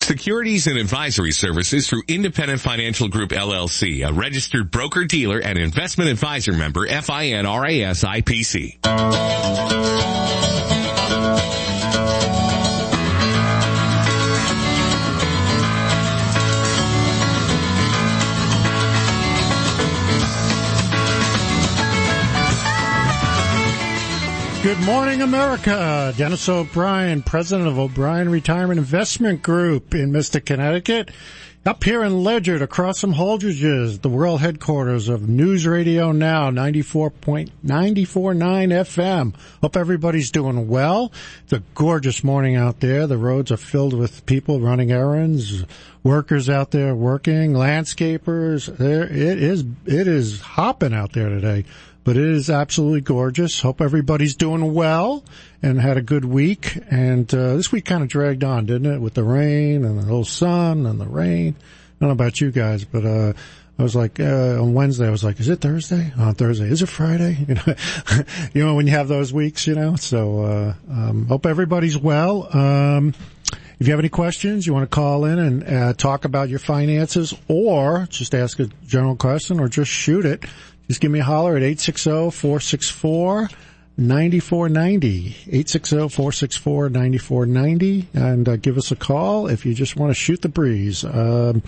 Securities and advisory services through Independent Financial Group, LLC, a registered broker-dealer and investment advisor member, FINRAS IPC. Good morning, America. Dennis O'Brien, president of O'Brien Retirement Investment Group in Mystic, Connecticut. Up here in Ledyard, across from Holdridge's, the world headquarters of News Radio Now, 94.9 FM. Hope everybody's doing well. It's a gorgeous morning out there. The roads are filled with people running errands, workers out there working, landscapers. It is hopping out there today. But it is absolutely gorgeous. Hope everybody's doing well and had a good week. And this week kind of dragged on, didn't it? With the rain and the little sun and the rain. I don't know about you guys, but I was like, on Wednesday, I was like, is it Thursday? On Thursday, is it Friday? You know, when you have those weeks, you know. So hope everybody's well. If you have any questions, you want to call in and talk about your finances, or just ask a general question, or just shoot it. Just give me a holler at 860-464-9490, 860-464-9490, and give us a call if you just want to shoot the breeze. I'm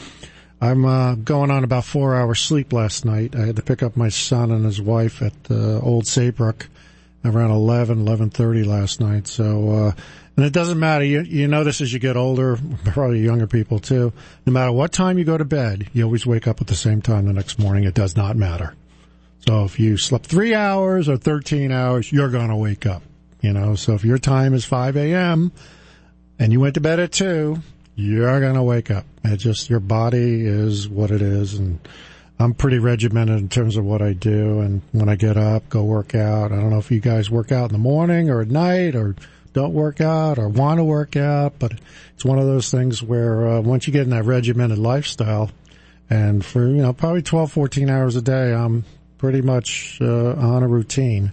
going on about 4 hours sleep last night. I had to pick up my son and his wife at Old Saybrook around 11:30 last night. So, and it doesn't matter. You notice as you get older, probably younger people too, no matter what time you go to bed, you always wake up at the same time the next morning. It does not matter. So if you slept 3 hours or 13 hours, you're going to wake up, you know. So if your time is 5 a.m. and you went to bed at 2, you're going to wake up. It's just your body is what it is. And I'm pretty regimented in terms of what I do. And when I get up, go work out. I don't know if you guys work out in the morning or at night or don't work out or want to work out, but it's one of those things where once you get in that regimented lifestyle, and for, you know, probably 12, 14 hours a day, I'm pretty much on a routine.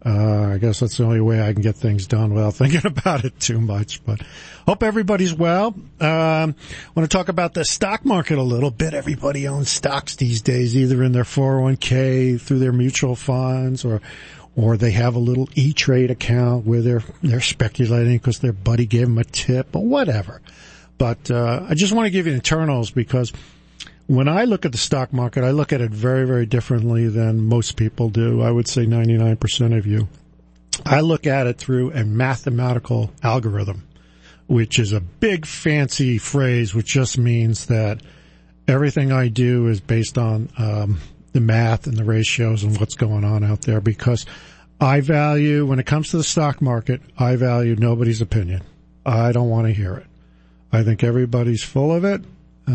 I guess that's the only way I can get things done without thinking about it too much. But hope everybody's well. Want to talk about the stock market a little bit. Everybody owns stocks these days, either in their 401k, through their mutual funds, or they have a little E-Trade account where they're speculating because their buddy gave them a tip or whatever. But I just want to give you internals, because when I look at the stock market, I look at it very, very differently than most people do. I would say 99% of you. I look at it through a mathematical algorithm, which is a big fancy phrase, which just means that everything I do is based on the math and the ratios and what's going on out there, because I value, when it comes to the stock market, I value nobody's opinion. I don't want to hear it. I think everybody's full of it.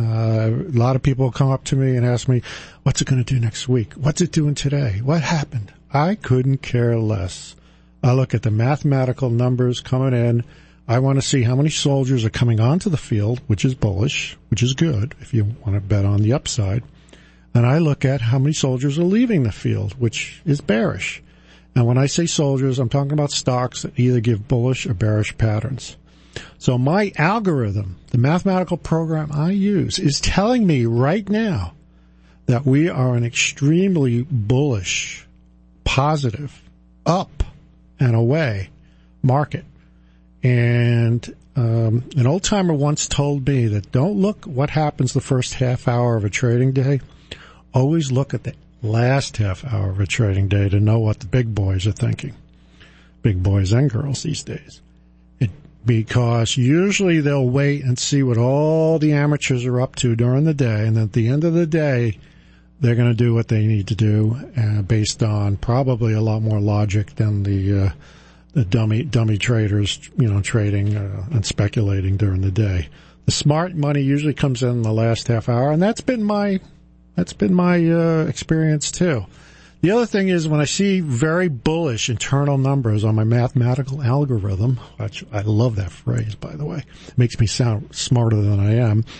A lot of people come up to me and ask me, what's it going to do next week? What's it doing today? What happened? I couldn't care less. I look at the mathematical numbers coming in. I want to see how many soldiers are coming onto the field, which is bullish, which is good if you want to bet on the upside. And I look at how many soldiers are leaving the field, which is bearish. And when I say soldiers, I'm talking about stocks that either give bullish or bearish patterns. So my algorithm, the mathematical program I use, is telling me right now that we are an extremely bullish, positive, up and away market. And an old-timer once told me that don't look what happens the first half hour of a trading day. Always look at the last half hour of a trading day to know what the big boys are thinking. Big boys and girls these days. Because usually they'll wait and see what all the amateurs are up to during the day, and at the end of the day, they're going to do what they need to do, based on probably a lot more logic than the dummy traders, you know, trading and speculating during the day. The smart money usually comes in the last half hour, and that's been my experience too. The other thing is, when I see very bullish internal numbers on my mathematical algorithm, which I love that phrase, by the way, it makes me sound smarter than I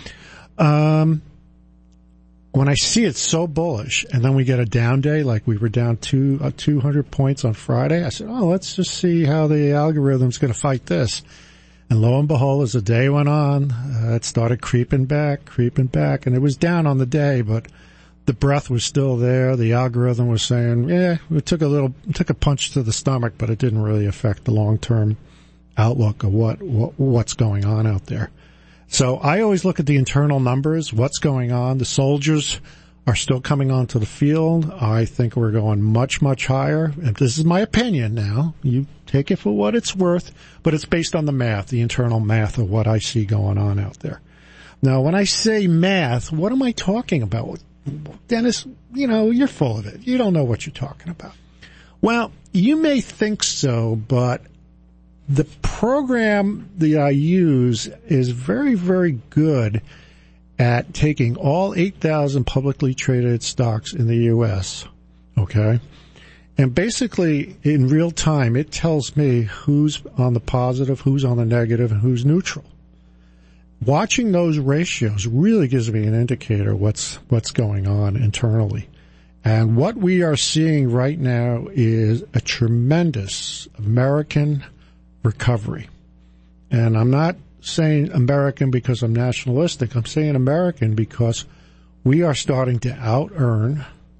am. When I see it so bullish, and then we get a down day, like we were down 200 points on Friday, I said, let's just see how the algorithm's going to fight this. And lo and behold, as the day went on, it started creeping back, and it was down on the day, but the breath was still there. The algorithm was saying, yeah, it took a punch to the stomach, but it didn't really affect the long-term outlook of what's going on out there. So I always look at the internal numbers, what's going on. The soldiers are still coming onto the field. I think we're going much, much higher. And this is my opinion now. You take it for what it's worth, but it's based on the math, the internal math of what I see going on out there. Now, when I say math, what am I talking about? Dennis, you're full of it. You don't know what you're talking about. Well, you may think so, but the program that I use is very, very good at taking all 8,000 publicly traded stocks in the U.S., okay? And basically, in real time, it tells me who's on the positive, who's on the negative, and who's neutral. Watching those ratios really gives me an indicator what's going on internally. And what we are seeing right now is a tremendous American recovery. And I'm not saying American because I'm nationalistic. I'm saying American because we are starting to out-earn,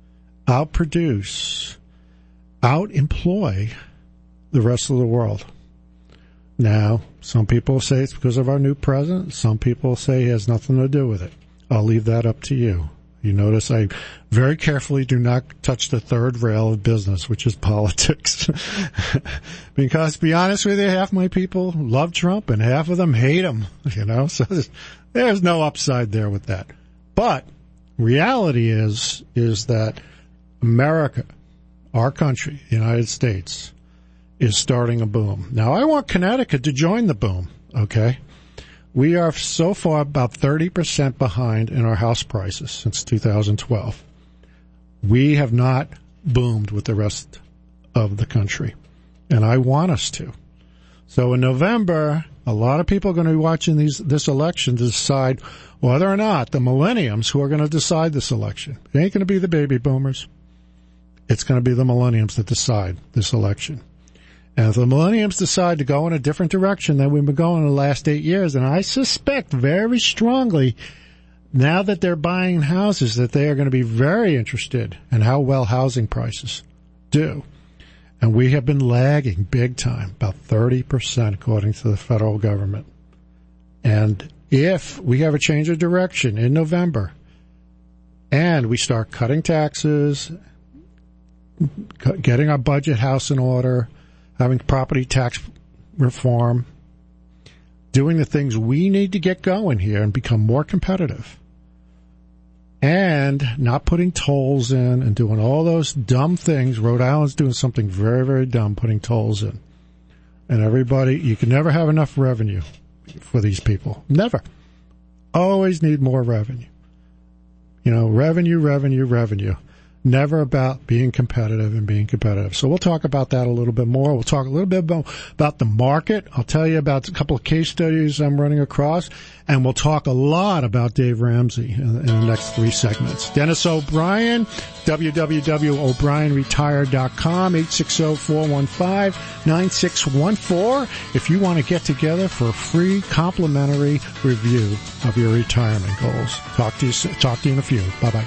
outproduce, out-employ the rest of the world. Now, some people say it's because of our new president. Some people say it has nothing to do with it. I'll leave that up to you. You notice I very carefully do not touch the third rail of business, which is politics. Because, to be honest with you, half my people love Trump and half of them hate him, so there's no upside there with that. But reality is that America, our country, the United States, is starting a boom. Now, I want Connecticut to join the boom, okay? We are so far about 30% behind in our house prices since 2012. We have not boomed with the rest of the country, and I want us to. So in November, a lot of people are going to be watching this election to decide whether or not the millenniums who are going to decide this election. It ain't going to be the baby boomers. It's going to be the millenniums that decide this election. And if the millenniums decide to go in a different direction than we've been going in the last 8 years, and I suspect very strongly now that they're buying houses that they are going to be very interested in how well housing prices do. And we have been lagging big time, about 30% according to the federal government. And if we have a change of direction in November and we start cutting taxes, getting our budget house in order, having property tax reform, doing the things we need to get going here and become more competitive, and not putting tolls in and doing all those dumb things. Rhode Island's doing something very, very dumb, putting tolls in. And everybody, you can never have enough revenue for these people. Never. Always need more revenue. Revenue. Never about being competitive and being competitive. So we'll talk about that a little bit more. We'll talk a little bit about the market. I'll tell you about a couple of case studies I'm running across. And we'll talk a lot about Dave Ramsey in the next 3 segments. Dennis O'Brien, www.o'brienretire.com, 860-415-9614. If you want to get together for a free complimentary review of your retirement goals. Talk to you in a few. Bye-bye.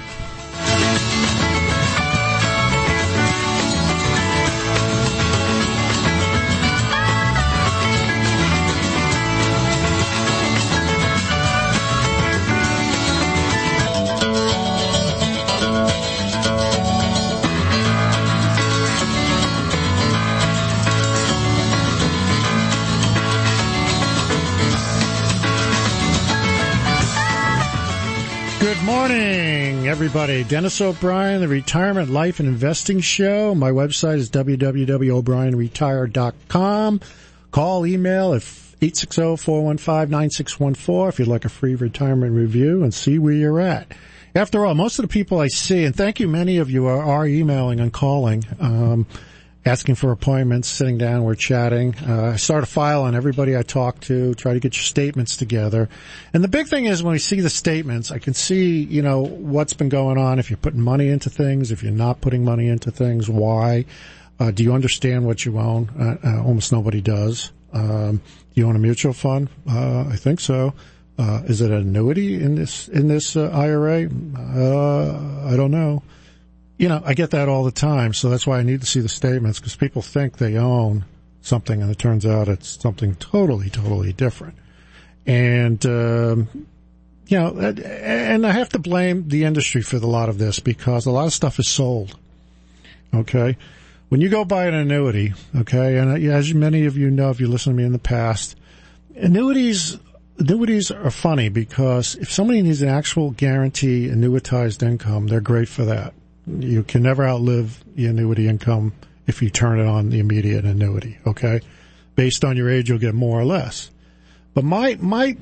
Everybody, Dennis O'Brien, the Retirement Life and Investing Show. My website is www.o'brienretire.com. Call, email at 860-415-9614 if you'd like a free retirement review and see where you're at. After all, most of the people I see, and thank you, many of you are emailing and calling, asking for appointments, sitting down, we're chatting. I start a file on everybody I talk to, try to get your statements together. And the big thing is when we see the statements, I can see, what's been going on, if you're putting money into things, if you're not putting money into things, why. Do you understand what you own? Almost nobody does. Do you own a mutual fund? I think so. Is it an annuity in this IRA? I don't know. I get that all the time, so that's why I need to see the statements, because people think they own something, and it turns out it's something totally, totally different. And, and I have to blame the industry for a lot of this, because a lot of stuff is sold. Okay? When you go buy an annuity, okay, and as many of you know, if you listen to me in the past, annuities are funny, because if somebody needs an actual guarantee annuitized income, they're great for that. You can never outlive the annuity income if you turn it on the immediate annuity, okay? Based on your age, you'll get more or less. But my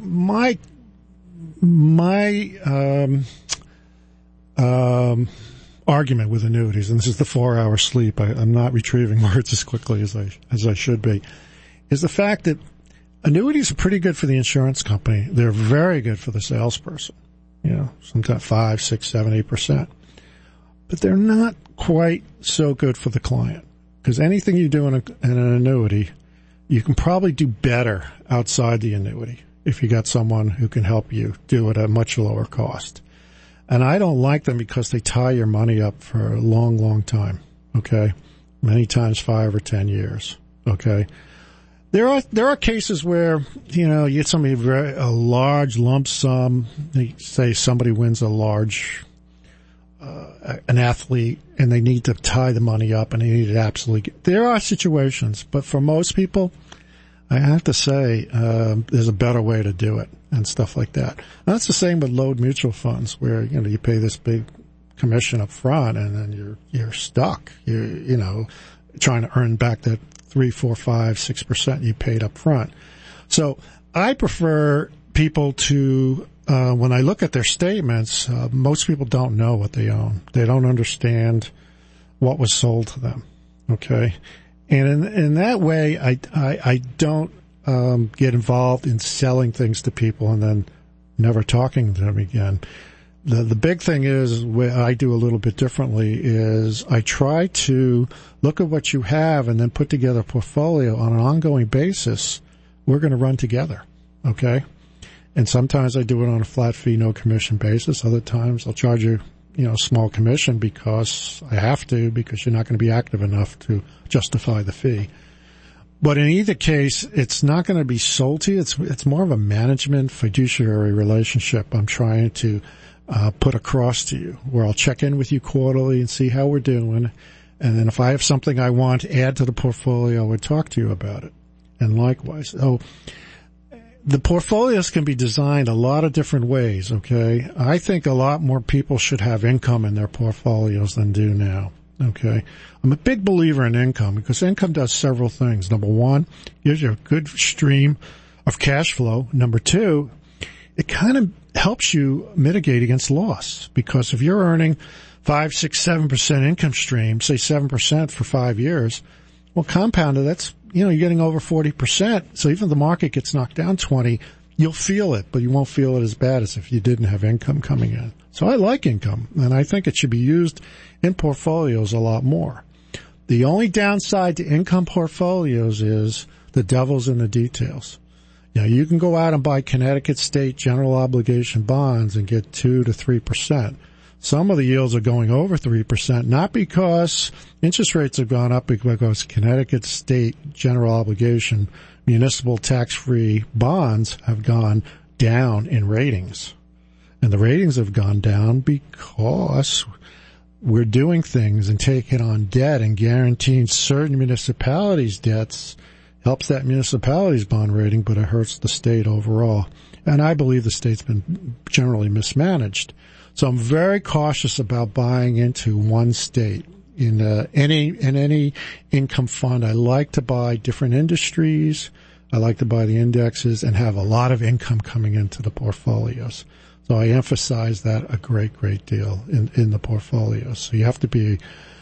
argument with annuities, and this is the 4-hour sleep, I'm not retrieving words as quickly as I should be, is the fact that annuities are pretty good for the insurance company. They're very good for the salesperson. Sometimes 5, 6, 7, 8%. But they're not quite so good for the client, because anything you do in an annuity, you can probably do better outside the annuity if you got someone who can help you do it at a much lower cost. And I don't like them because they tie your money up for a long, long time. Okay, many times 5 or 10 years. Okay. There are cases where, you get somebody a large lump sum. They say somebody wins a large, an athlete, and they need to tie the money up, and they need it absolutely. There are situations, but for most people, I have to say, there's a better way to do it and stuff like that. And that's the same with load mutual funds, where, you pay this big commission up front, and then you're stuck. You're, trying to earn back that 3, 4, 5, 6% you paid up front. So I prefer people to, when I look at their statements, most people don't know what they own. They don't understand what was sold to them. Okay. And in that way, I don't, get involved in selling things to people and then never talking to them again. The big thing is, what I do a little bit differently is I try to look at what you have and then put together a portfolio on an ongoing basis. We're going to run together. Okay. And sometimes I do it on a flat fee, no commission basis. Other times I'll charge you, a small commission because I have to, because you're not going to be active enough to justify the fee. But in either case, it's not going to be sold to you. It's more of a management fiduciary relationship I'm trying to put across to you, where I'll check in with you quarterly and see how we're doing. And then if I have something I want to add to the portfolio, I would talk to you about it. And likewise. So the portfolios can be designed a lot of different ways, okay? I think a lot more people should have income in their portfolios than do now, okay? I'm a big believer in income, because income does several things. Number one, gives you a good stream of cash flow. Number two, it kind of helps you mitigate against loss, because if you're earning 5, 6, 7% income stream, say 7% for 5 years, well, compounded, that's, you're getting over 40%. So even if the market gets knocked down 20, you'll feel it, but you won't feel it as bad as if you didn't have income coming in. So I like income, and I think it should be used in portfolios a lot more. The only downside to income portfolios is the devil's in the details. You can go out and buy Connecticut State general obligation bonds and get 2 to 3%. Some of the yields are going over 3%, not because interest rates have gone up, because Connecticut State general obligation municipal tax-free bonds have gone down in ratings. And the ratings have gone down because we're doing things and taking on debt and guaranteeing certain municipalities' debts. Helps that municipality's bond rating, but it hurts the state overall. And I believe the state's been generally mismanaged. So I'm very cautious about buying into one state. In any income fund, I like to buy different industries. I like to buy the indexes and have a lot of income coming into the portfolios. So I emphasize that a great deal in the portfolios. So you have to be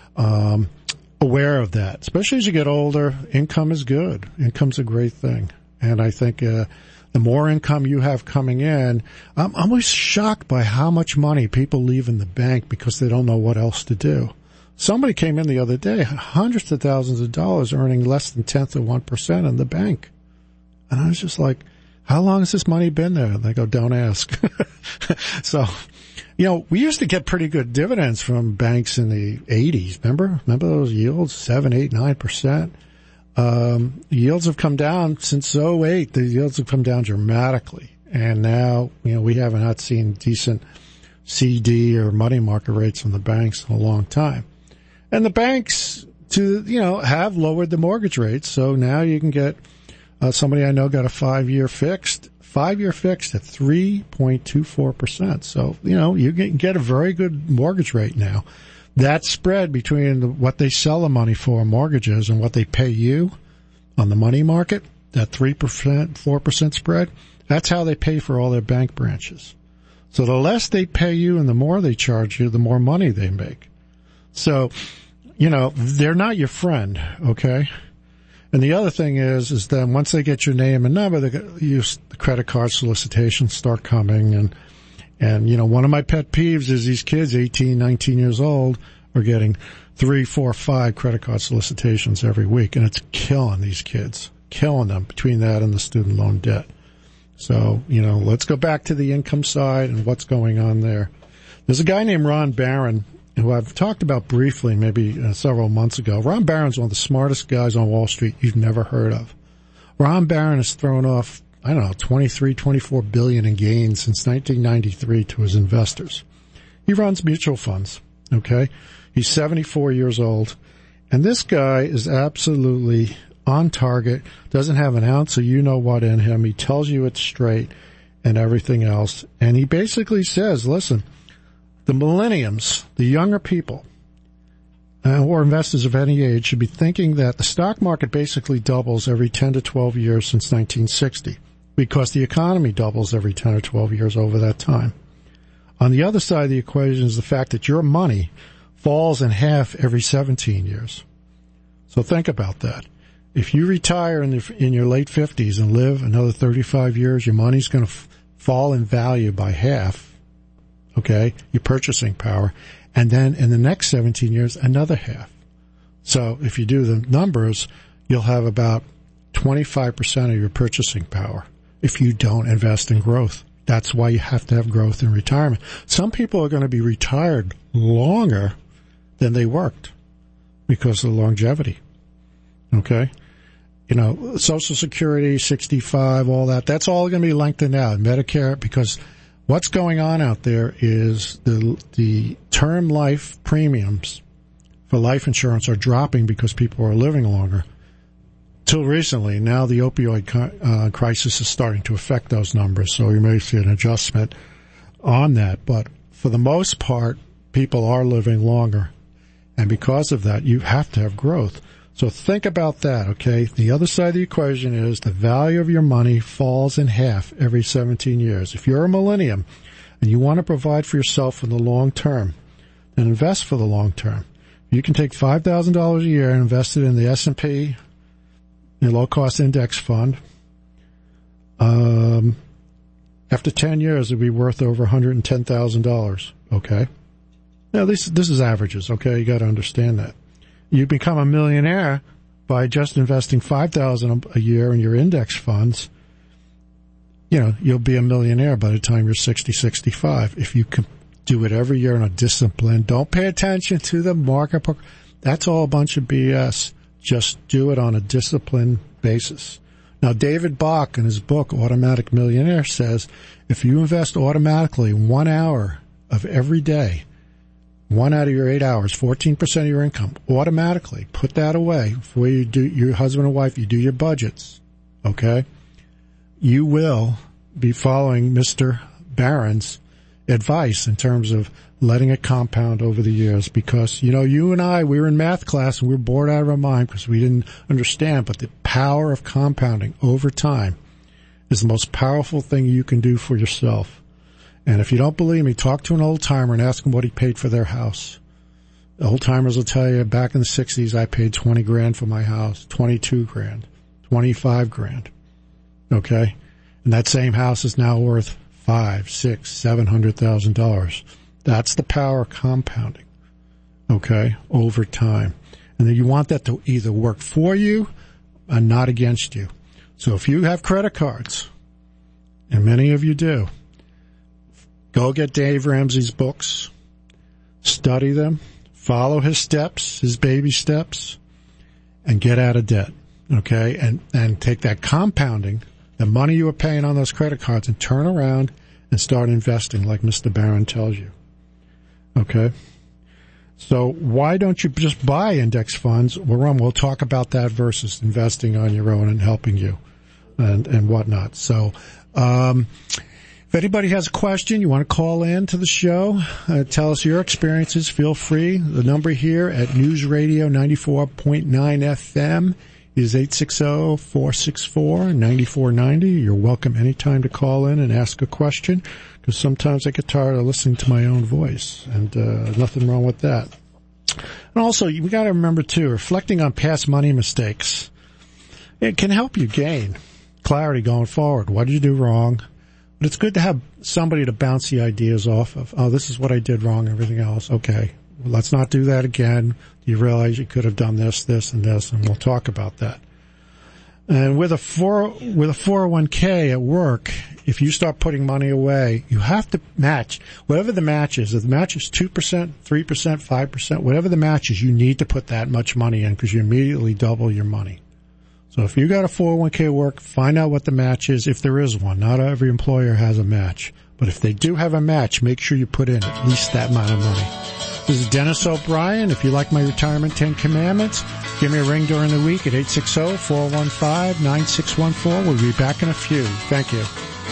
aware of that, especially as you get older. Income is good. Income's a great thing. And I think the more income you have coming in, I'm always shocked by how much money people leave in the bank because they don't know what else to do. Somebody came in the other day, hundreds of thousands of dollars earning less than 1/10 of 1% in the bank. And I was just like, how long has this money been there? And they go, don't ask. So, we used to get pretty good dividends from banks in the 80s. Remember those yields? 7, 8, 9%. Yields have come down since 2008. The yields have come down dramatically. And now, we haven't had seen decent CD or money market rates from the banks in a long time. And the banks have lowered the mortgage rates. So now you can get, somebody I know got a 5-year fixed at 3.24%. So, you can get a very good mortgage rate now. That spread between what they sell the money for mortgages and what they pay you on the money market, that 3%, 4% spread, that's how they pay for all their bank branches. So the less they pay you and the more they charge you, the more money they make. So, they're not your friend, okay? And the other thing is that once they get your name and number, the credit card solicitations start coming. And one of my pet peeves is these kids, 18, 19 years old, are getting 3, 4, 5 credit card solicitations every week. And it's killing these kids, killing them between that and the student loan debt. So, let's go back to the income side and what's going on there. There's a guy named Ron Barron, who I've talked about briefly maybe several months ago. Ron Barron's one of the smartest guys on Wall Street you've never heard of. Ron Barron has thrown off, 24 billion in gains since 1993 to his investors. He runs mutual funds, okay? He's 74 years old. And this guy is absolutely on target, doesn't have an ounce of you-know-what in him. He tells you it's straight and everything else. And he basically says, listen, the millenniums, the younger people, or investors of any age should be thinking that the stock market basically doubles every 10 to 12 years since 1960 because the economy doubles every 10 or 12 years over that time. On the other side of the equation is the fact that your money falls in half every 17 years. So think about that. If you retire in your late 50s and live another 35 years, your money's going to fall in value by half. Okay, your purchasing power, and then in the next 17 years, another half. So if you do the numbers, you'll have about 25% of your purchasing power if you don't invest in growth. That's why you have to have growth in retirement. Some people are going to be retired longer than they worked because of the longevity. Okay? Social Security, 65, all that, that's all going to be lengthened out. Medicare, because what's going on out there is the term life premiums for life insurance are dropping because people are living longer. Till recently, now the opioid crisis is starting to affect those numbers, so you may see an adjustment on that. But for the most part, people are living longer. And because of that, you have to have growth. So think about that, okay? The other side of the equation is the value of your money falls in half every 17 years. If you're a millennium and you want to provide for yourself in the long term, then invest for the long term. You can take $5,000 a year and invest it in the S&P, your low-cost index fund. After 10 years, it'll be worth over $110,000, okay? Now, this is averages, okay? You got to understand that. You become a millionaire by just investing $5,000 a year in your index funds. You'll be a millionaire by the time you're 60, 65. If you can do it every year in a discipline, don't pay attention to the market. That's all a bunch of BS. Just do it on a disciplined basis. Now, David Bach, in his book, Automatic Millionaire, says if you invest automatically 1 hour of every day, 1 out of your 8 hours, 14% of your income, automatically put that away before you do your husband and wife, you do your budgets, okay? You will be following Mr. Barron's advice in terms of letting it compound over the years because, you and I, we were in math class and we were bored out of our mind because we didn't understand, but the power of compounding over time is the most powerful thing you can do for yourself. And if you don't believe me, talk to an old-timer and ask them what he paid for their house. The old-timers will tell you, back in the 60s, I paid $20,000 for my house, $22,000, $25,000. Okay? And that same house is now worth $500,000, $600,000, $700,000. That's the power of compounding. Okay? Over time. And then you want that to either work for you and not against you. So if you have credit cards, and many of you do, go get Dave Ramsey's books, study them, follow his steps, his baby steps, and get out of debt, okay? And take that compounding, the money you were paying on those credit cards, and turn around and start investing like Mr. Barron tells you, okay? So why don't you just buy index funds? We'll talk about that versus investing on your own and helping you and whatnot. So if anybody has a question, you want to call in to the show, tell us your experiences, feel free. The number here at News Radio 94.9 FM is 860-464-9490. You're welcome anytime to call in and ask a question, because sometimes I get tired of listening to my own voice, and nothing wrong with that. And also, we got to remember, too, reflecting on past money mistakes, it can help you gain clarity going forward. What did you do wrong? But it's good to have somebody to bounce the ideas off of. Oh, this is what I did wrong, everything else. Okay, well, let's not do that again. You realize you could have done this, this, and this, and we'll talk about that. And with a 401k at work, if you start putting money away, you have to match whatever the match is. If the match is 2%, 3%, 5%, whatever the match is, you need to put that much money in, because you immediately double your money. So if you got a 401k at work, find out what the match is, if there is one. Not every employer has a match. But if they do have a match, make sure you put in at least that amount of money. This is Dennis O'Brien. If you like my Retirement 10 Commandments, give me a ring during the week at 860-415-9614. We'll be back in a few. Thank you.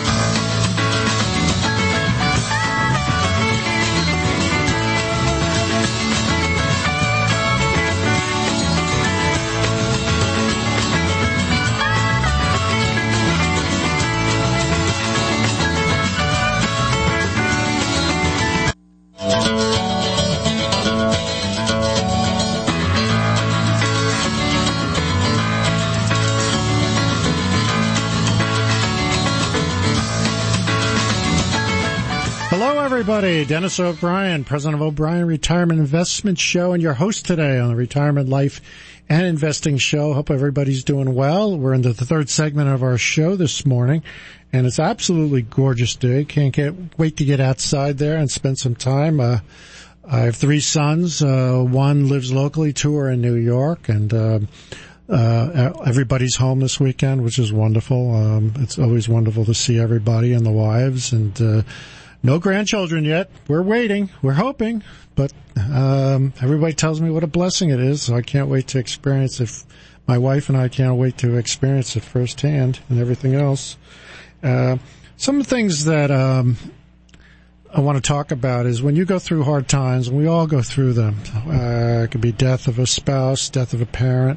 Everybody, Dennis O'Brien, president of O'Brien Retirement Investment Show, and your host today on the Retirement Life and Investing Show. Hope everybody's doing well. We're into the third segment of our show this morning, and it's absolutely gorgeous day. Can't wait to get outside there and spend some time. I have three sons. One lives locally, two are in New York, and everybody's home this weekend, which is wonderful. It's always wonderful to see everybody and the wives, and no grandchildren yet. We're waiting. We're hoping. But everybody tells me what a blessing it is, so I can't wait to experience it. My wife and I can't wait to experience it firsthand and everything else. Some of the things that I want to talk about is when you go through hard times, and we all go through them. It could be death of a spouse, death of a parent,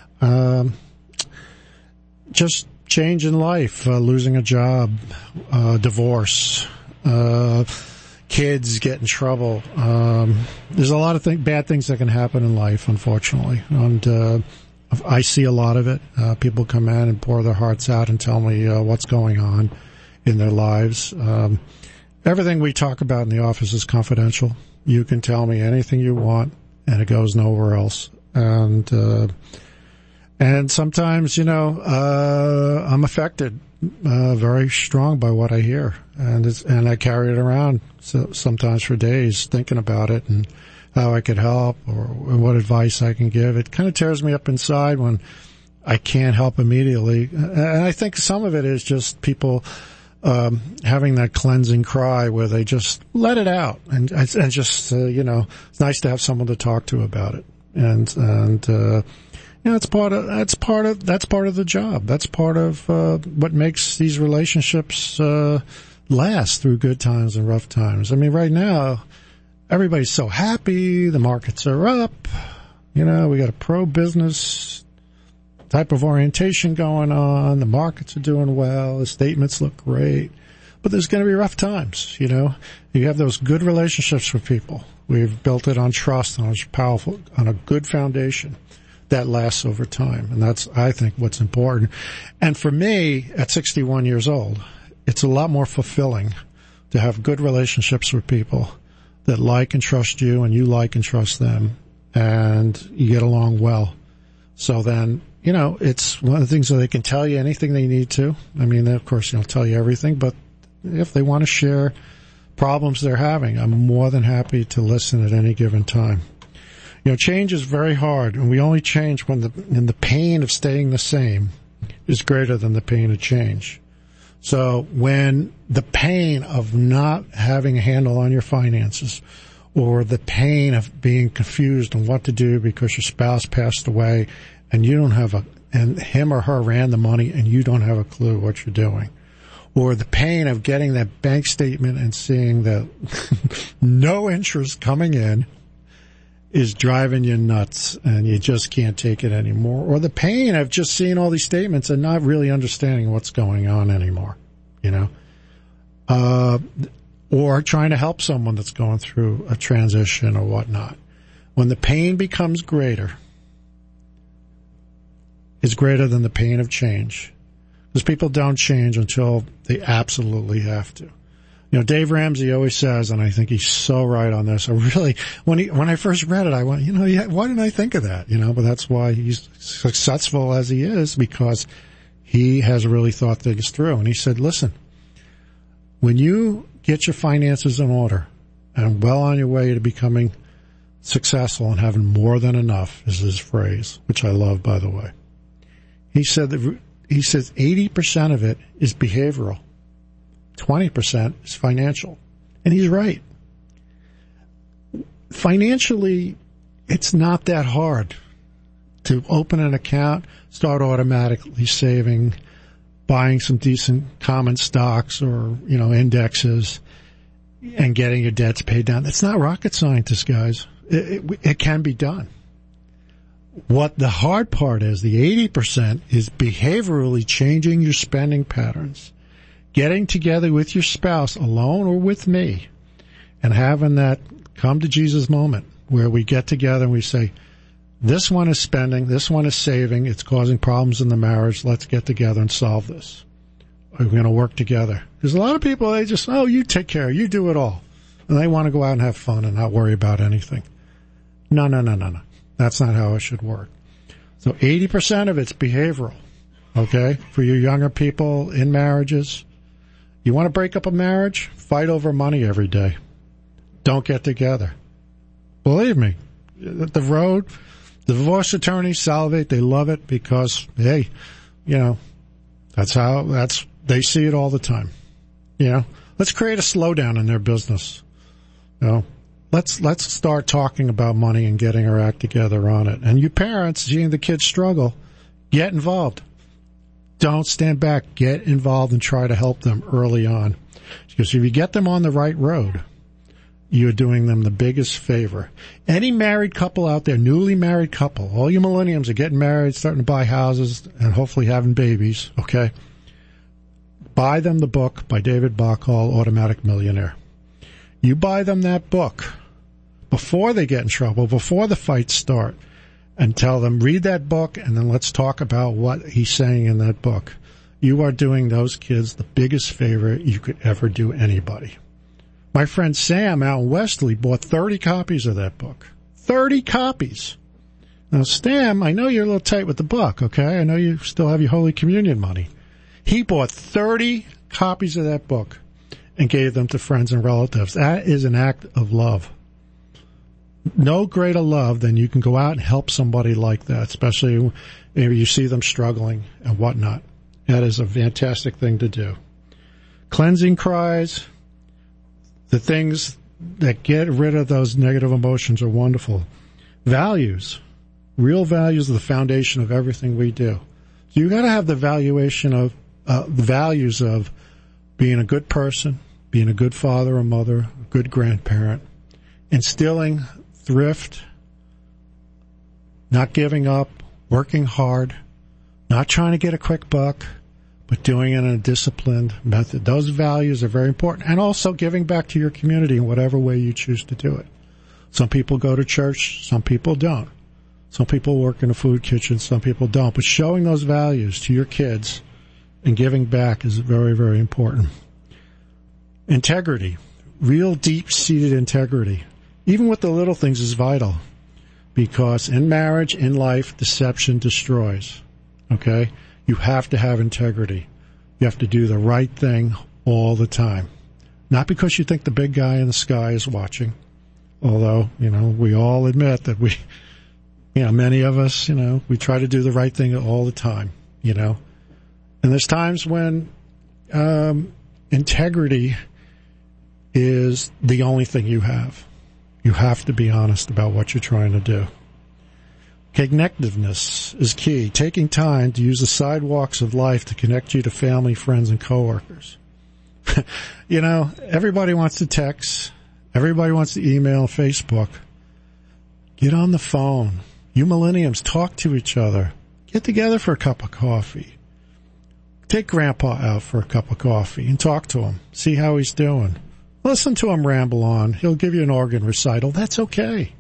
just change in life, losing a job, divorce, kids get in trouble. There's a lot of bad things that can happen in life, unfortunately. And I see a lot of it. People come in and pour their hearts out and tell me what's going on in their lives. Everything we talk about in the office is confidential. You can tell me anything you want, and it goes nowhere else. And sometimes, I'm affected very strong by what I hear, and I carry it around sometimes for days, thinking about it and how I could help or what advice I can give. It kind of tears me up inside when I can't help immediately, and I think some of it is just people having that cleansing cry where they just let it out, and just it's nice to have someone to talk to about it, and that's part of the job. That's part of what makes these relationships last through good times and rough times. I mean, right now, everybody's so happy. The markets are up. We got a pro-business type of orientation going on. The markets are doing well. The statements look great. But there's going to be rough times, You have those good relationships with people. We've built it on trust, on a good foundation that lasts over time. And that's, I think, what's important. And for me, at 61 years old, it's a lot more fulfilling to have good relationships with people that like and trust you, and you like and trust them, and you get along well. So then it's one of the things that they can tell you anything they need to. I mean, of course, they'll tell you everything, but if they want to share problems they're having, I'm more than happy to listen at any given time. Change is very hard, and we only change when the pain of staying the same is greater than the pain of change. So when the pain of not having a handle on your finances, or the pain of being confused on what to do because your spouse passed away and you don't have and him or her ran the money and you don't have a clue what you're doing, or the pain of getting that bank statement and seeing that no interest coming in is driving you nuts and you just can't take it anymore, or the pain of just seeing all these statements and not really understanding what's going on anymore, or trying to help someone that's going through a transition or whatnot. When the pain becomes greater, it's greater than the pain of change. Because people don't change until they absolutely have to. Dave Ramsey always says, and I think he's so right on this. When I first read it, I went, why didn't I think of that? But that's why he's successful as he is, because he has really thought things through. And he said, listen, when you get your finances in order and well on your way to becoming successful and having more than enough, is his phrase, which I love, by the way. He says 80% of it is behavioral. 20% is financial. And he's right. Financially, it's not that hard to open an account, start automatically saving, buying some decent common stocks or, indexes, and getting your debts paid down. It's not rocket science, guys. It can be done. What the hard part is, the 80%, is behaviorally changing your spending patterns. Getting together with your spouse, alone or with me, and having that come to Jesus moment where we get together and we say, this one is spending, this one is saving, it's causing problems in the marriage, let's get together and solve this. We're going to work together. There's a lot of people, they just, you take care, you do it all. And they want to go out and have fun and not worry about anything. No. That's not how it should work. So 80% of it's behavioral, okay? For you younger people in marriages, you want to break up a marriage? Fight over money every day. Don't get together. Believe me, the divorce attorneys salivate. They love it because, hey, they see it all the time. Let's create a slowdown in their business. Let's start talking about money and getting our act together on it. And you parents, seeing the kids struggle, get involved. Don't stand back. Get involved and try to help them early on. Because if you get them on the right road, you're doing them the biggest favor. Any married couple out there, newly married couple, all you millenniums are getting married, starting to buy houses, and hopefully having babies, okay? Buy them the book by David Bachal, Automatic Millionaire. You buy them that book before they get in trouble, before the fights start, and tell them, read that book, and then let's talk about what he's saying in that book. You are doing those kids the biggest favor you could ever do anybody. My friend Sam out in Wesley bought 30 copies of that book. 30 copies. Now, Sam, I know you're a little tight with the buck, okay? I know you still have your Holy Communion money. He bought 30 copies of that book and gave them to friends and relatives. That is an act of love. No greater love than you can go out and help somebody like that, especially maybe you see them struggling and whatnot. That is a fantastic thing to do. Cleansing cries, the things that get rid of those negative emotions are wonderful. Values, real values are the foundation of everything we do. So you got to have the valuation of the values of being a good person, being a good father or mother, a good grandparent, instilling thrift, not giving up, working hard, not trying to get a quick buck, but doing it in a disciplined method. Those values are very important. And also giving back to your community in whatever way you choose to do it. Some people go to church, some people don't. Some people work in a food kitchen, some people don't. But showing those values to your kids and giving back is very, very important. Integrity, real deep-seated integrity, even with the little things, is vital. Because in marriage, in life, deception destroys. okay? You have to have integrity. You have to do the right thing all the time. Not because you think the big guy in the sky is watching, although, we all admit that many of us, we try to do the right thing all the time, And there's times when integrity is the only thing you have. You have to be honest about what you're trying to do. Connectiveness is key. Taking time to use the sidewalks of life to connect you to family, friends, and coworkers. Everybody wants to text. Everybody wants to email, Facebook. Get on the phone. You millenniums, talk to each other. Get together for a cup of coffee. Take Grandpa out for a cup of coffee and talk to him. See how he's doing. Listen to him ramble on. He'll give you an organ recital. That's okay.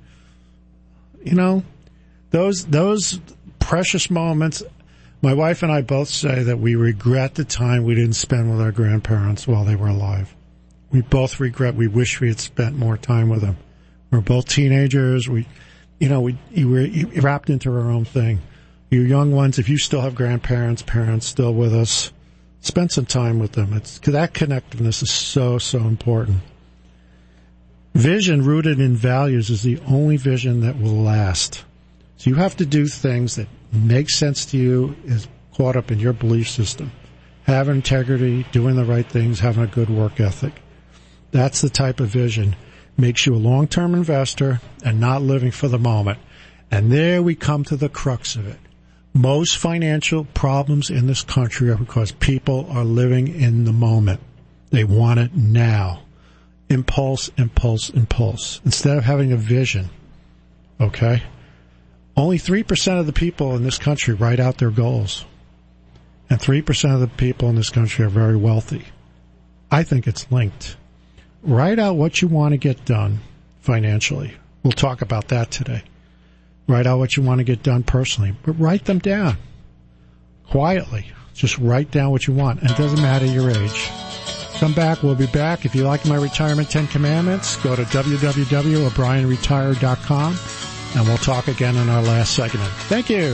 Those precious moments. My wife and I both say that we regret the time we didn't spend with our grandparents while they were alive. We both regret. We wish we had spent more time with them. We're both teenagers. We were wrapped into our own thing. You young ones, if you still have parents still with us, spend some time with them. That connectiveness is so, so important. Vision rooted in values is the only vision that will last. So you have to do things that make sense to you, is caught up in your belief system. Have integrity, doing the right things, having a good work ethic. That's the type of vision. Makes you a long-term investor and not living for the moment. And there we come to the crux of it. Most financial problems in this country are because people are living in the moment. They want it now. Impulse, impulse, impulse. Instead of having a vision. Okay? Only 3% of the people in this country write out their goals. And 3% of the people in this country are very wealthy. I think it's linked. Write out what you want to get done financially. We'll talk about that today. Write out what you want to get done personally, but write them down quietly. Just write down what you want, and it doesn't matter your age. Come back. We'll be back. If you like my Retirement 10 Commandments, go to www.o'brienretire.com, and we'll talk again in our last segment. Thank you.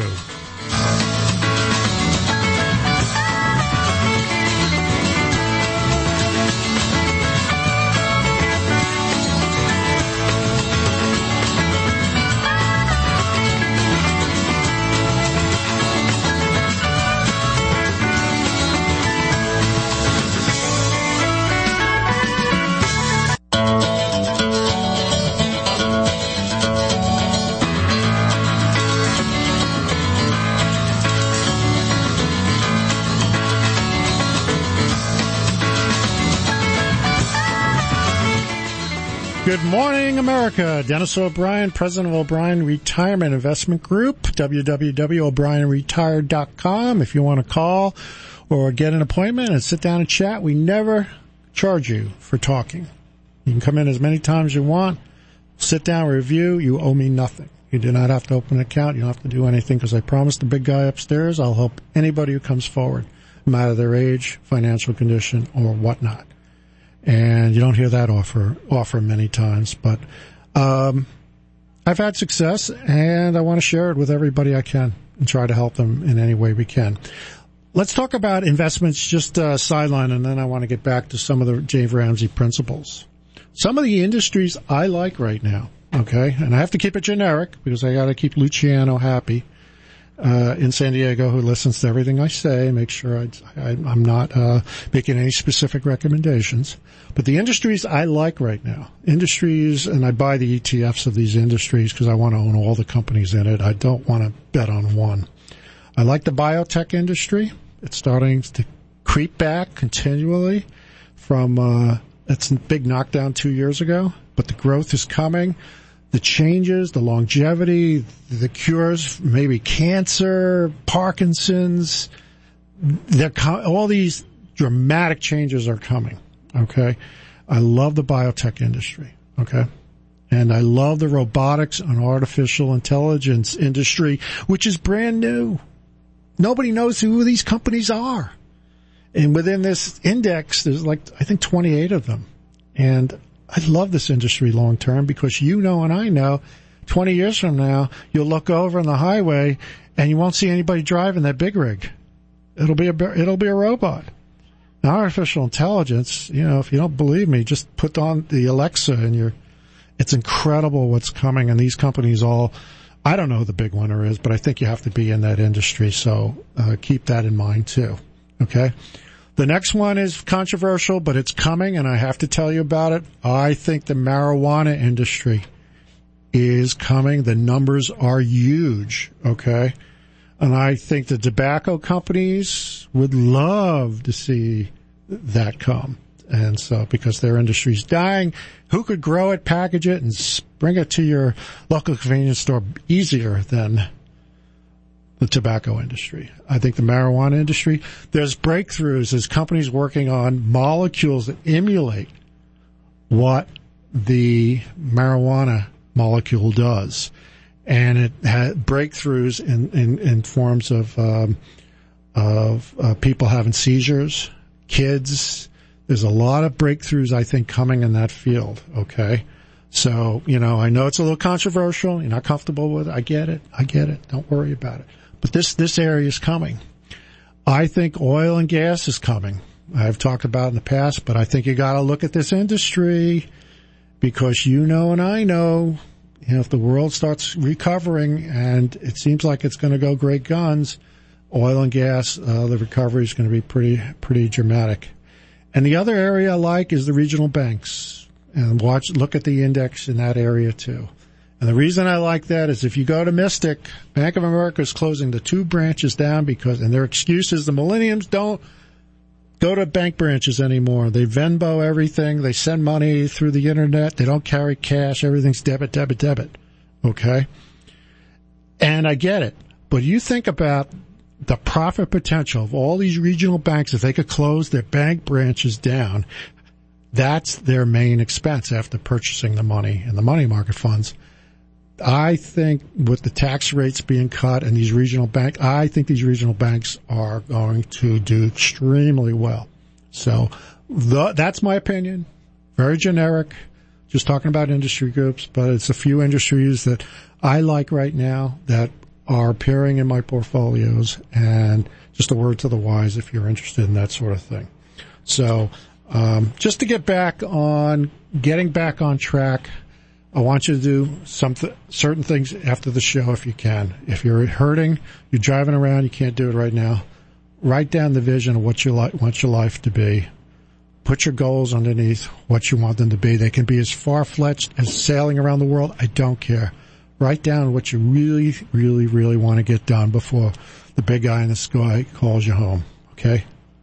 Good morning, America. Dennis O'Brien, president of O'Brien Retirement Investment Group, www.o'brienretire.com. If you want to call or get an appointment and sit down and chat, we never charge you for talking. You can come in as many times as you want, sit down, review. You owe me nothing. You do not have to open an account. You don't have to do anything because I promised the big guy upstairs I'll help anybody who comes forward, no matter their age, financial condition, or whatnot. And you don't hear that offer many times, but I've had success, and I want to share it with everybody I can and try to help them in any way we can. Let's talk about investments, just sideline, and then I want to get back to some of the Dave Ramsey principles. Some of the industries I like right now, okay, and I have to keep it generic because I got to keep Luciano happy in San Diego, who listens to everything I say, make sure I'm not making any specific recommendations. But the industries I like right now, industries, and I buy the ETFs of these industries because I want to own all the companies in it. I don't want to bet on one. I like the biotech industry. It's starting to creep back continually from its big knockdown 2 years ago, but the growth is coming. The changes, the longevity, the cures, maybe cancer, Parkinson's, all these dramatic changes are coming, okay? I love the biotech industry, okay? And I love the robotics and artificial intelligence industry, which is brand new. Nobody knows who these companies are. And within this index, there's I think 28 of them. And I love this industry long term because you know and I know 20 years from now, you'll look over on the highway and you won't see anybody driving that big rig. It'll be a robot. Now, artificial intelligence, if you don't believe me, just put on the Alexa and it's incredible what's coming. And these companies I don't know who the big winner is, but I think you have to be in that industry. So, keep that in mind too. Okay. The next one is controversial, but it's coming and I have to tell you about it. I think the marijuana industry is coming. The numbers are huge. Okay. And I think the tobacco companies would love to see that come. And so, because their industry's dying, who could grow it, package it, and bring it to your local convenience store easier than the tobacco industry? I think the marijuana industry, there's breakthroughs. There's companies working on molecules that emulate what the marijuana molecule does. And it had breakthroughs in forms of people having seizures, kids. There's a lot of breakthroughs, I think, coming in that field. Okay. So, I know it's a little controversial. You're not comfortable with it. I get it. Don't worry about it. But this area is coming. I think oil and gas is coming. I've talked about it in the past, but I think you got to look at this industry because and I know, if the world starts recovering and it seems like it's going to go great guns, oil and gas, the recovery is going to be pretty dramatic. And the other area I like is the regional banks, and look at the index in that area too. And the reason I like that is if you go to Mystic, Bank of America is closing the 2 branches down and their excuse is the millennials don't go to bank branches anymore. They Venmo everything. They send money through the internet. They don't carry cash. Everything's debit, debit, debit. Okay? And I get it. But you think about the profit potential of all these regional banks, if they could close their bank branches down, that's their main expense after purchasing the money in the money market funds. I think with the tax rates being cut and these regional banks, I think these regional banks are going to do extremely well. So that's my opinion. Very generic. Just talking about industry groups, but it's a few industries that I like right now that are appearing in my portfolios, and just a word to the wise if you're interested in that sort of thing. So, just to getting back on track, I want you to do certain things after the show if you can. If you're hurting, you're driving around, you can't do it right now, write down the vision of what you want your life to be. Put your goals underneath what you want them to be. They can be as far-fetched as sailing around the world. I don't care. Write down what you really, really, really want to get done before the big guy in the sky calls you home, okay?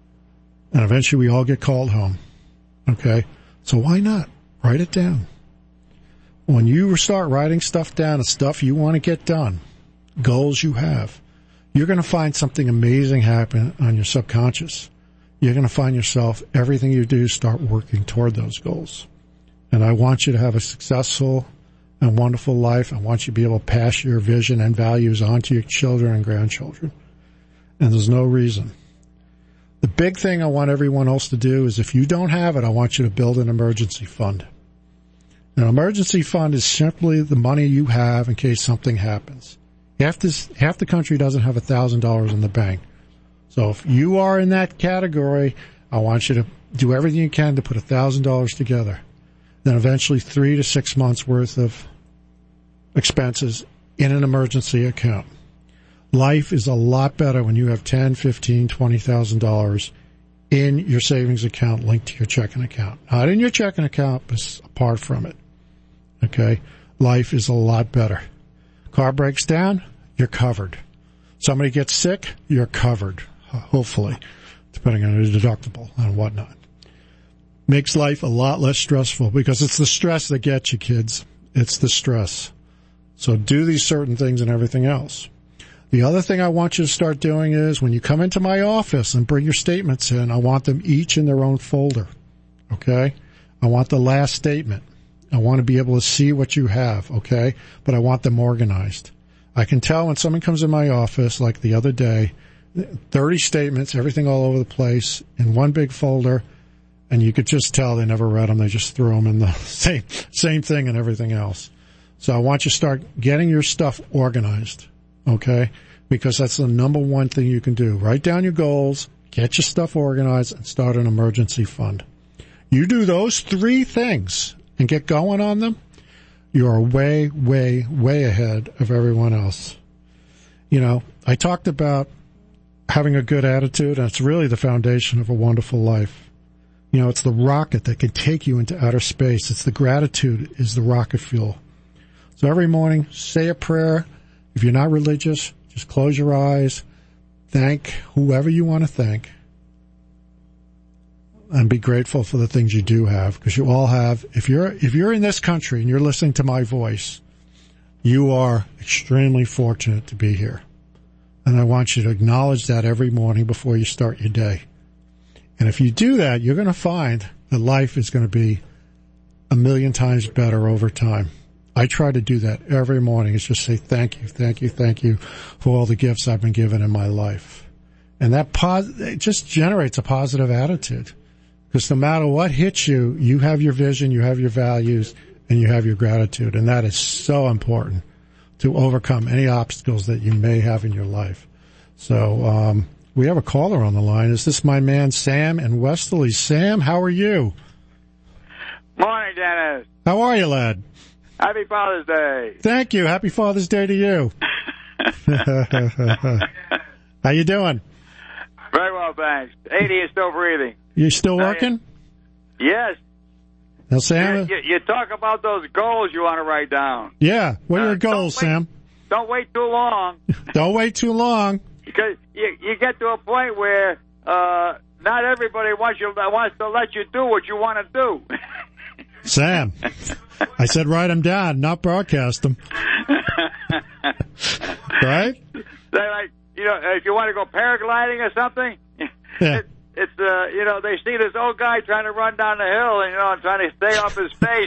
And eventually we all get called home, okay? So why not? Write it down. When you start writing stuff down and stuff you want to get done, goals you have, you're going to find something amazing happen on your subconscious. You're going to find yourself, everything you do, start working toward those goals. And I want you to have a successful and wonderful life. I want you to be able to pass your vision and values on to your children and grandchildren. And there's no reason. The big thing I want everyone else to do is if you don't have it, I want you to build an emergency fund. An emergency fund is simply the money you have in case something happens. Half the country doesn't have $1,000 in the bank. So if you are in that category, I want you to do everything you can to put $1,000 together. Then eventually 3 to 6 months worth of expenses in an emergency account. Life is a lot better when you have $10,000, $15,000, $20,000 in your savings account linked to your checking account. Not in your checking account, but apart from it. Okay? Life is a lot better. Car breaks down, you're covered. Somebody gets sick, you're covered. Hopefully, depending on your deductible and whatnot. Makes life a lot less stressful because it's the stress that gets you, kids. It's the stress. So do these certain things and everything else. The other thing I want you to start doing is when you come into my office and bring your statements in, I want them each in their own folder. Okay? I want the last statement. I want to be able to see what you have, okay? But I want them organized. I can tell when someone comes in my office, like the other day, 30 statements, everything all over the place, in one big folder, and you could just tell they never read them. They just threw them in the same thing and everything else. So I want you to start getting your stuff organized, okay? because that's the number one thing you can do. Write down your goals, get your stuff organized, and start an emergency fund. You do those 3 things and get going on them, you are way, way, way ahead of everyone else. You know, I talked about having a good attitude, and it's really the foundation of a wonderful life. You know, it's the rocket that can take you into outer space. It's the gratitude is the rocket fuel. So every morning, say a prayer. If you're not religious, just close your eyes, thank whoever you want to thank, and be grateful for the things you do have, because you all have. If you're in this country and you're listening to my voice, you are extremely fortunate to be here. And I want you to acknowledge that every morning before you start your day. And if you do that, you're going to find that life is going to be a million times better over time. I try to do that every morning. It's just say thank you, thank you, thank you for all the gifts I've been given in my life. And that it just generates a positive attitude. Because no matter what hits you, you have your vision, you have your values, and you have your gratitude. And that is so important to overcome any obstacles that you may have in your life. So we have a caller on the line. Is this my man Sam in Westerly? Sam, how are you? Morning, Dennis. How are you, lad? Happy Father's Day. Thank you. Happy Father's Day to you. How you doing? Very well, thanks. 80 is still breathing. You still working? Yes. Now, Sam, you talk about those goals you want to write down. Yeah. What are your goals, Sam? Don't wait too long. Don't wait too long. Because you get to a point where not everybody wants to let you do what you want to do. Sam, I said write them down, not broadcast them. Right? They're like, if you want to go paragliding or something, yeah. It's they see this old guy trying to run down the hill and and trying to stay off his face.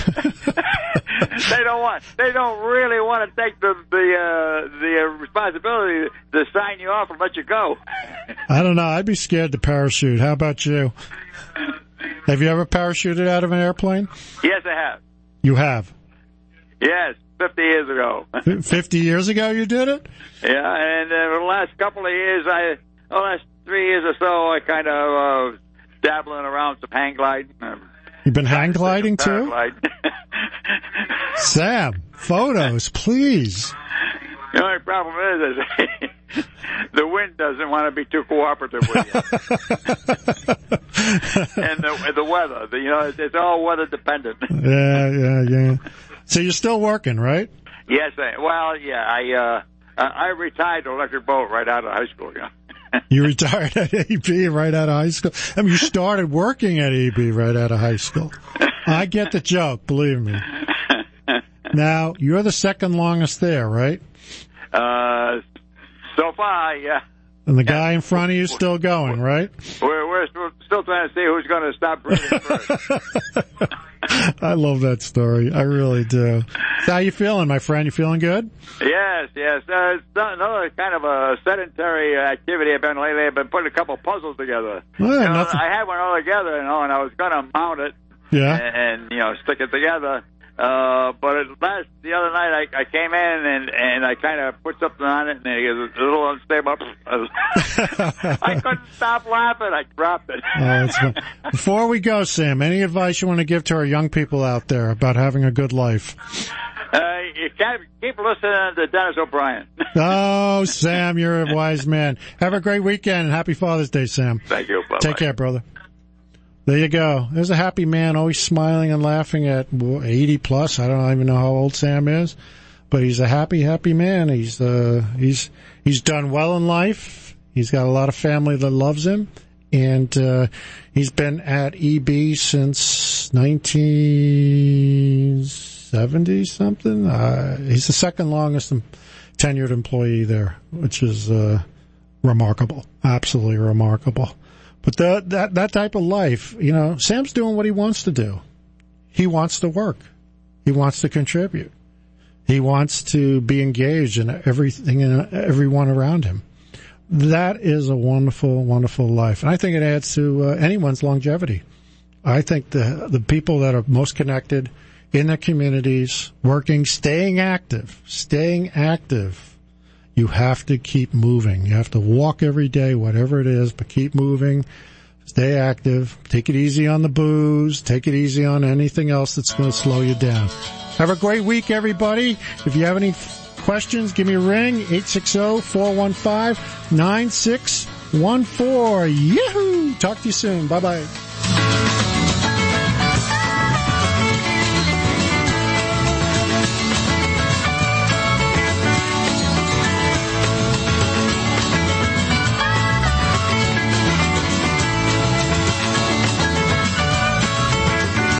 They don't really want to take the responsibility to sign you off and let you go. I don't know. I'd be scared to parachute. How about you? Have you ever parachuted out of an airplane? Yes, I have. You have? Yes, 50 years ago. 50 years ago you did it? Yeah, and for the last couple of years, last 3 years or so, I kind of dabbling around some hang gliding. You've been hang gliding too? Sam, photos, please. The only problem is the wind doesn't want to be too cooperative with you. And the weather, it's all weather dependent. Yeah. So you're still working, right? Yes. I retired to electric boat right out of high school. You retired at AB right out of high school. I mean, you started working at AB right out of high school. I get the joke, believe me. Now, you're the second longest there, right? So far, yeah. And the guy in front of you is still going, right? We're still trying to see who's going to stop breathing first. I love that story. I really do. So how you feeling, my friend? You feeling good? Yes. It's another kind of a sedentary activity I've been lately. I've been putting a couple puzzles together. Well, I had one all together, and I was going to mount it. Yeah. And stick it together. But the other night I came in and I kind of put something on it and it was a little unstable. I couldn't stop laughing. I dropped it. That's fun. Before we go, Sam, any advice you want to give to our young people out there about having a good life? You can't keep listening to Dennis O'Brien. Oh, Sam, you're a wise man. Have a great weekend and happy Father's Day, Sam. Thank you. Bye-bye. Take care, brother. There you go. There's a happy man, always smiling and laughing at 80 plus. I don't even know how old Sam is, but he's a happy man. He's done well in life. He's got a lot of family that loves him, and he's been at EB since 1970 something. He's the second longest tenured employee there, which is remarkable, absolutely remarkable. But that type of life, Sam's doing what he wants to do. He wants to work. He wants to contribute. He wants to be engaged in everything and everyone around him. That is a wonderful, wonderful life. And I think it adds to anyone's longevity. I think the people that are most connected in their communities, working, staying active. You have to keep moving. You have to walk every day, whatever it is, but keep moving. Stay active. Take it easy on the booze. Take it easy on anything else that's going to slow you down. Have a great week, everybody. If you have any questions, give me a ring, 860-415-9614. Yahoo! Talk to you soon. Bye-bye.